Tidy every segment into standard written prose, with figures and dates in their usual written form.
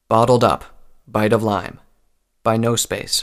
Bottled Up, Bite of Lime, by No Space.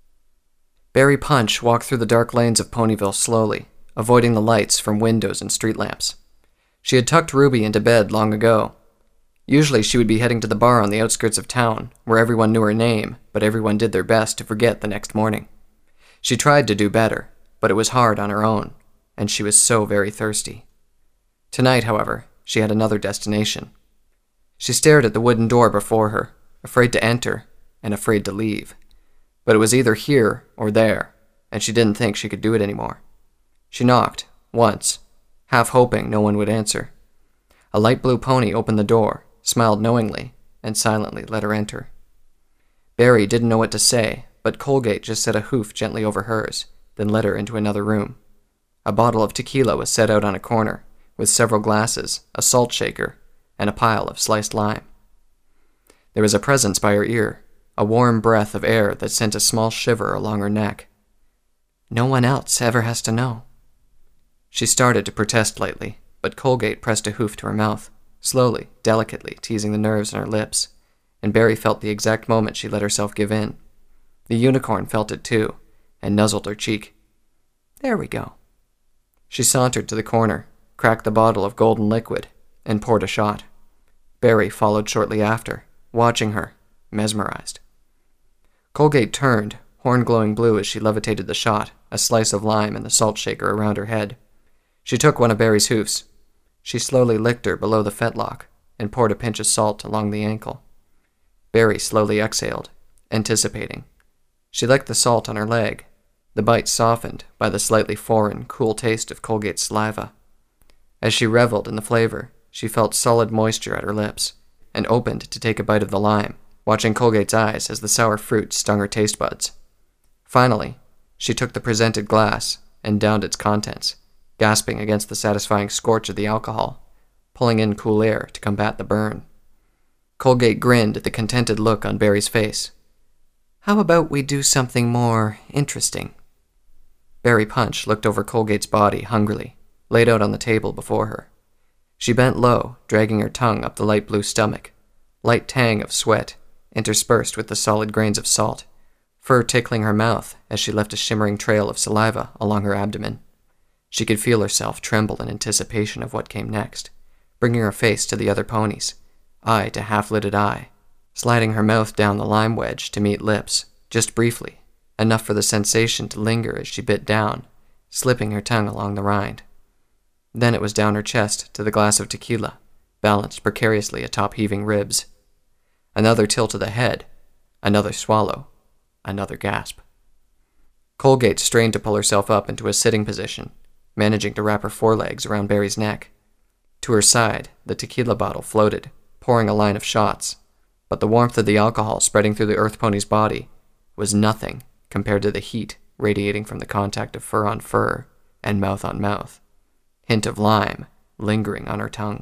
Barry Punch walked through the dark lanes of Ponyville slowly, avoiding the lights from windows and street lamps. She had tucked Ruby into bed long ago. Usually she would be heading to the bar on the outskirts of town, where everyone knew her name, but everyone did their best to forget the next morning. She tried to do better, but it was hard on her own, and she was so very thirsty. Tonight, however, she had another destination. She stared at the wooden door before her, afraid to enter and afraid to leave. But it was either here or there, and she didn't think she could do it anymore. She knocked, once, half hoping no one would answer. A light blue pony opened the door, smiled knowingly, and silently let her enter. Barry didn't know what to say, but Colgate just set a hoof gently over hers, then led her into another room. A bottle of tequila was set out on a corner, with several glasses, a salt shaker, and a pile of sliced lime. There was a presence by her ear, a warm breath of air that sent a small shiver along her neck. No one else ever has to know. She started to protest lightly, but Colgate pressed a hoof to her mouth, slowly, delicately teasing the nerves in her lips, and Barry felt the exact moment she let herself give in. The unicorn felt it too, and nuzzled her cheek. There we go. She sauntered to the corner, cracked the bottle of golden liquid, and poured a shot. Barry followed shortly after, watching her, mesmerized. Colgate turned, horn glowing blue as she levitated the shot, a slice of lime and the salt shaker around her head. She took one of Barry's hoofs. She slowly licked her below the fetlock and poured a pinch of salt along the ankle. Barry slowly exhaled, anticipating. She licked the salt on her leg, the bite softened by the slightly foreign, cool taste of Colgate's saliva. As she reveled in the flavor, she felt solid moisture at her lips, and opened to take a bite of the lime, watching Colgate's eyes as the sour fruit stung her taste buds. Finally, she took the presented glass and downed its contents, gasping against the satisfying scorch of the alcohol, pulling in cool air to combat the burn. Colgate grinned at the contented look on Barry's face. How about we do something more interesting? Barry Punch looked over Colgate's body hungrily, laid out on the table before her. She bent low, dragging her tongue up the light blue stomach, light tang of sweat, interspersed with the solid grains of salt, fur tickling her mouth as she left a shimmering trail of saliva along her abdomen. She could feel herself tremble in anticipation of what came next, bringing her face to the other ponies, eye to half-lidded eye, sliding her mouth down the lime wedge to meet lips, just briefly, enough for the sensation to linger as she bit down, slipping her tongue along the rind. Then it was down her chest to the glass of tequila, balanced precariously atop heaving ribs. Another tilt of the head, another swallow, another gasp. Colgate strained to pull herself up into a sitting position, managing to wrap her forelegs around Barry's neck. To her side, the tequila bottle floated, pouring a line of shots, but the warmth of the alcohol spreading through the earth pony's body was nothing compared to the heat radiating from the contact of fur on fur and mouth on mouth. Hint of lime lingering on her tongue.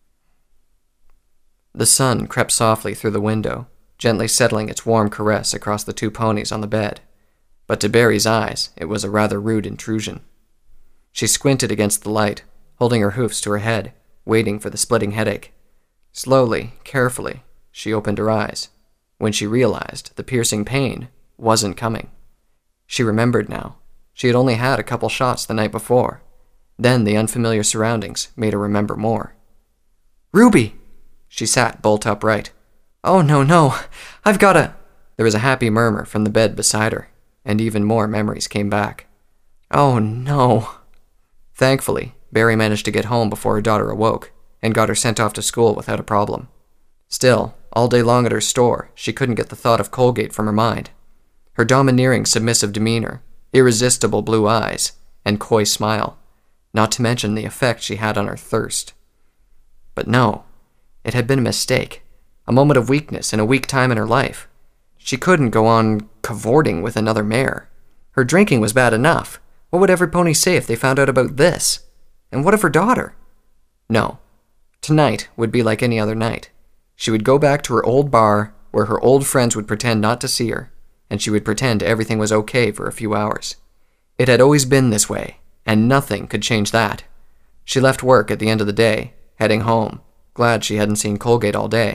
The sun crept softly through the window, gently settling its warm caress across the two ponies on the bed, but to Barry's eyes it was a rather rude intrusion. She squinted against the light, holding her hoofs to her head, waiting for the splitting headache. Slowly, carefully, she opened her eyes, when she realized the piercing pain wasn't coming. She remembered now. She had only had a couple shots the night before. Then the unfamiliar surroundings made her remember more. Ruby! She sat bolt upright. Oh, no, I've gotta... There was a happy murmur from the bed beside her, and even more memories came back. Oh, no. Thankfully, Barry managed to get home before her daughter awoke, and got her sent off to school without a problem. Still, all day long at her store, she couldn't get the thought of Colgate from her mind. Her domineering, submissive demeanor, irresistible blue eyes, and coy smile, not to mention the effect she had on her thirst. But no, it had been a mistake, a moment of weakness in a weak time in her life. She couldn't go on cavorting with another mare. Her drinking was bad enough. What would every pony say if they found out about this? And what of her daughter? No, tonight would be like any other night. She would go back to her old bar, where her old friends would pretend not to see her, and she would pretend everything was okay for a few hours. It had always been this way, and nothing could change that. She left work at the end of the day, heading home, glad she hadn't seen Colgate all day,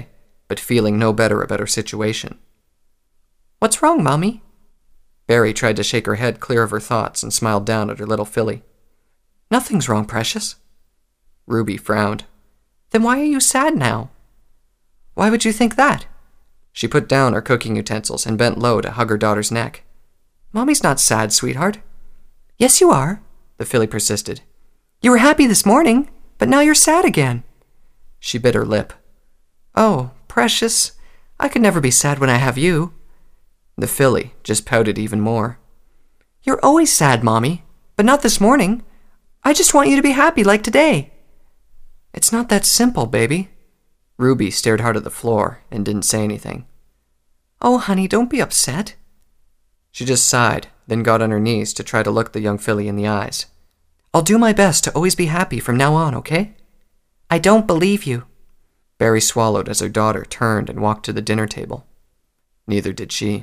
but feeling no better about her situation. "What's wrong, Mommy?" Barry tried to shake her head clear of her thoughts and smiled down at her little filly. "Nothing's wrong, Precious." Ruby frowned. "Then why are you sad now?" "Why would you think that?" She put down her cooking utensils and bent low to hug her daughter's neck. "Mommy's not sad, sweetheart." "Yes, you are," the filly persisted. "You were happy this morning, but now you're sad again." She bit her lip. "Oh, Precious, I could never be sad when I have you." The filly just pouted even more. "You're always sad, Mommy, but not this morning. I just want you to be happy like today." "It's not that simple, baby." Ruby stared hard at the floor and didn't say anything. "Oh, honey, don't be upset." She just sighed, then got on her knees to try to look the young filly in the eyes. "I'll do my best to always be happy from now on, okay?" "I don't believe you." Barry swallowed as her daughter turned and walked to the dinner table. Neither did she.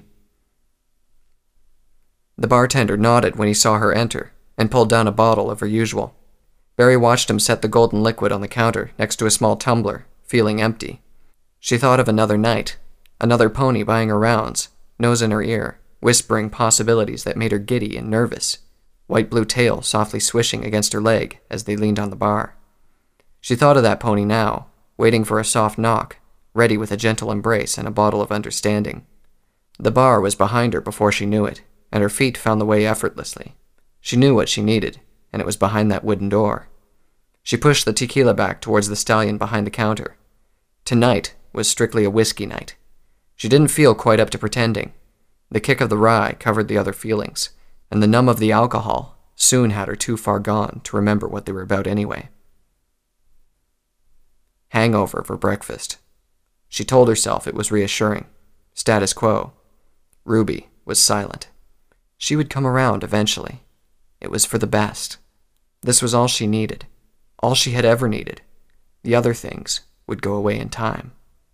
The bartender nodded when he saw her enter and pulled down a bottle of her usual. Barry watched him set the golden liquid on the counter next to a small tumbler, feeling empty. She thought of another night, another pony buying her rounds, nose in her ear, whispering possibilities that made her giddy and nervous, white-blue tail softly swishing against her leg as they leaned on the bar. She thought of that pony now, waiting for a soft knock, ready with a gentle embrace and a bottle of understanding. The bar was behind her before she knew it, and her feet found the way effortlessly. She knew what she needed, and it was behind that wooden door. She pushed the tequila back towards the stallion behind the counter. Tonight was strictly a whiskey night. She didn't feel quite up to pretending. The kick of the rye covered the other feelings, and the numb of the alcohol soon had her too far gone to remember what they were about anyway. Hangover for breakfast. She told herself it was reassuring. Status quo. Ruby was silent. She would come around eventually. It was for the best. This was all she needed. All she had ever needed. The other things would go away in time.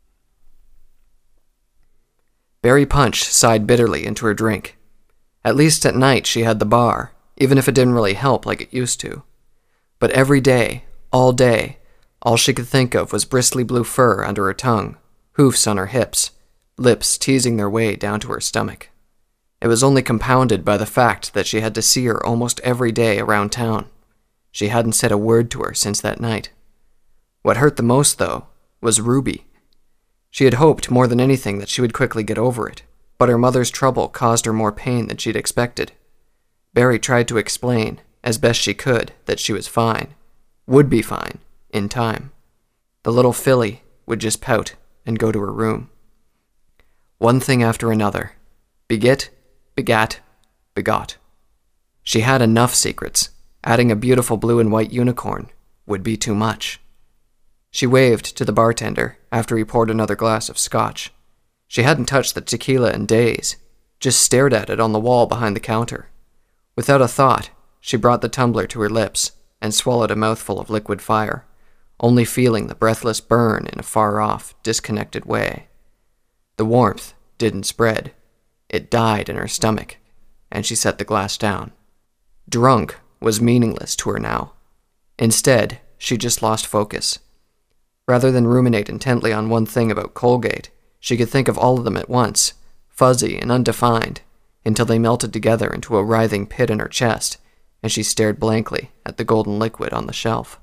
Barry Punch sighed bitterly into her drink. At least at night she had the bar, even if it didn't really help like it used to. But every day, all she could think of was bristly blue fur under her tongue, hoofs on her hips, lips teasing their way down to her stomach. It was only compounded by the fact that she had to see her almost every day around town. She hadn't said a word to her since that night. What hurt the most, though, was Ruby. She had hoped more than anything that she would quickly get over it, but her mother's trouble caused her more pain than she'd expected. Barry tried to explain, as best she could, that she was fine, would be fine, in time. The little filly would just pout and go to her room. One thing after another. Beget, begat, begot. She had enough secrets. Adding a beautiful blue and white unicorn would be too much. She waved to the bartender after he poured another glass of scotch. She hadn't touched the tequila in days, just stared at it on the wall behind the counter. Without a thought, she brought the tumbler to her lips and swallowed a mouthful of liquid fire, only feeling the breathless burn in a far-off, disconnected way. The warmth didn't spread. It died in her stomach, and she set the glass down. Drunk was meaningless to her now. Instead, she just lost focus. Rather than ruminate intently on one thing about Colgate, she could think of all of them at once, fuzzy and undefined, until they melted together into a writhing pit in her chest, and she stared blankly at the golden liquid on the shelf.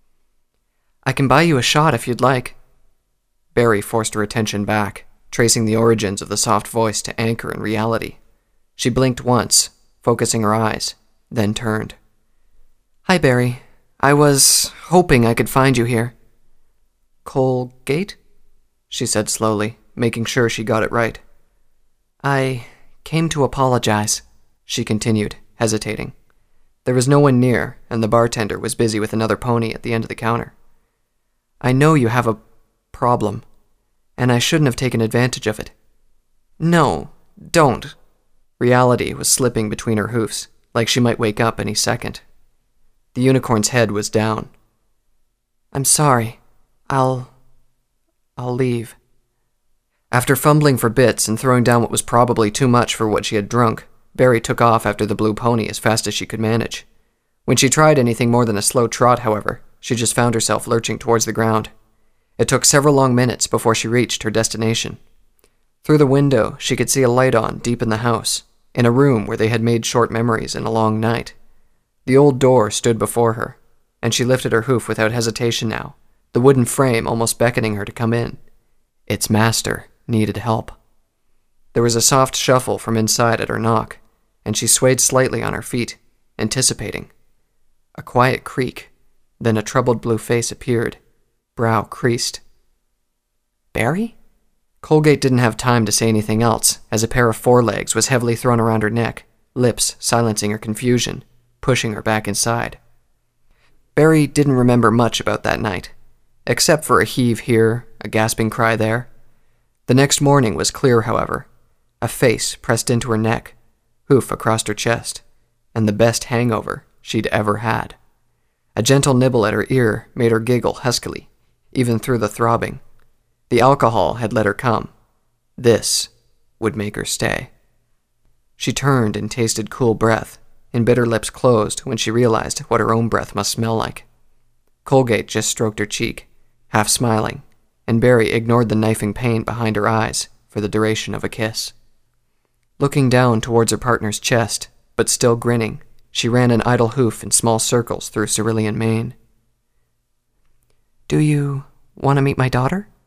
"I can buy you a shot if you'd like." Barry forced her attention back, tracing the origins of the soft voice to anchor in reality. She blinked once, focusing her eyes, then turned. "Hi, Barry. I was hoping I could find you here." "Colgate?" she said slowly, making sure she got it right. "I came to apologize," she continued, hesitating. There was no one near, and the bartender was busy with another pony at the end of the counter. "I know you have a problem, and I shouldn't have taken advantage of it." "No, don't." Reality was slipping between her hoofs, like she might wake up any second. The unicorn's head was down. "I'm sorry. I'll leave." After fumbling for bits and throwing down what was probably too much for what she had drunk, Barry took off after the blue pony as fast as she could manage. When she tried anything more than a slow trot, however, she just found herself lurching towards the ground. It took several long minutes before she reached her destination. Through the window, she could see a light on deep in the house, in a room where they had made short memories in a long night. The old door stood before her, and she lifted her hoof without hesitation now, the wooden frame almost beckoning her to come in. Its master needed help. There was a soft shuffle from inside at her knock, and she swayed slightly on her feet, anticipating. A quiet creak, then a troubled blue face appeared, brow creased. Barry? Colgate didn't have time to say anything else, as a pair of forelegs was heavily thrown around her neck, lips silencing her confusion, pushing her back inside. Barry didn't remember much about that night, except for a heave here, a gasping cry there. The next morning was clear, however. A face pressed into her neck, hoof across her chest, and the best hangover she'd ever had. A gentle nibble at her ear made her giggle huskily, even through the throbbing. The alcohol had let her come. This would make her stay. She turned and tasted cool breath, and bit her lips closed when she realized what her own breath must smell like. Colgate just stroked her cheek, half smiling, and Barry ignored the knifing pain behind her eyes for the duration of a kiss. Looking down towards her partner's chest, but still grinning, she ran an idle hoof in small circles through cerulean mane. Do you want to meet my daughter?